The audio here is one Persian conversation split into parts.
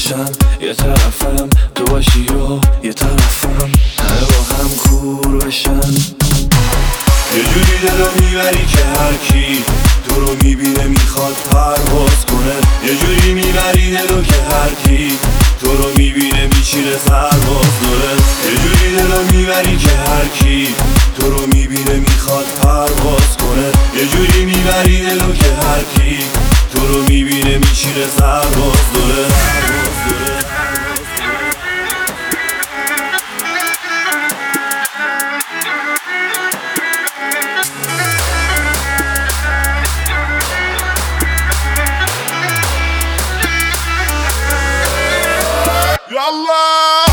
باشن، یه طرفم تو باشی و یه طرفم همه با هم کور بشن. یه جوری دلو میبری که هرکی تو رو میبینه میخواد پرواز کنه. یه جوری میبری دلو که هرکی تو رو میبینه میشینه سرباز داره. یه جوری دلو میبری که هرکی تو رو میبینه میخواد پرواز کنه. یه جوری میبری دلو که هرکی تو رو میبینه میشینه سرباز داره. يلا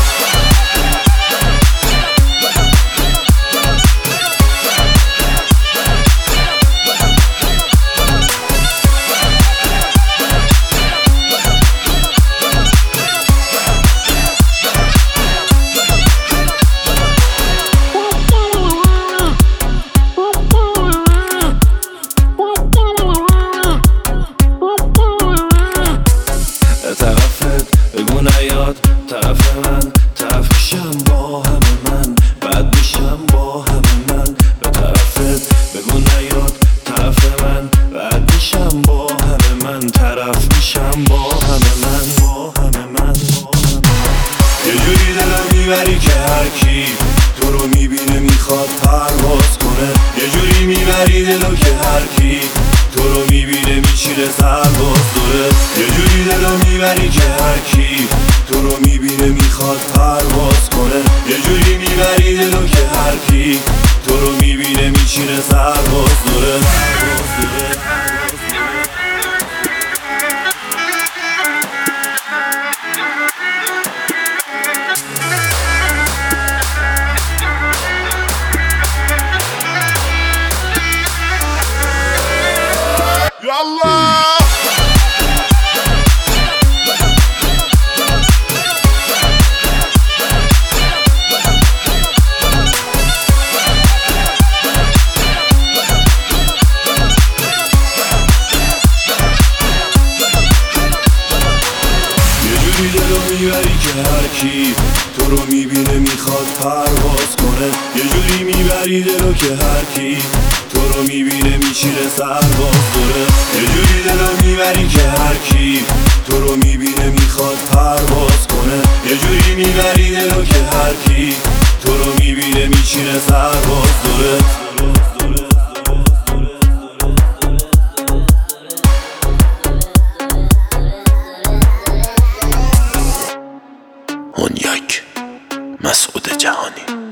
طرفت بگو نیاد طرف من، طرف میشم با همه من، بد میشم با همه من. به طرفت بگو نیاد طرف من، بد میشم با همه من، طرف میشم با همه من، با همه من. یه جوری دلو میبری که هرکی تو رو میبینه میخواد پرواز کنه. یه جوری میبری دلو که هرکی تو رو میبینه میشینه سرباز داره. یه جوری دلو میبری که هرکی تو رو میبینه میخواد پرواز کنه. یه جوری میبری دلو که هرکی تو رو میبینه میشینه سرباز داره. يلا میبری که هرکی تو رو میبینه میخواد پرواز کنه. یه جوری میبری دلو که هرکی تو رو میبینه میشینه سرباز داره. یه جوری دلو میبری که هرکی تو رو میبینه میخواد پرواز کنه. یه جوری میبری دلو که هرکی تو رو میبینه میشینه سرباز داره. اون یک مسعود جهانی.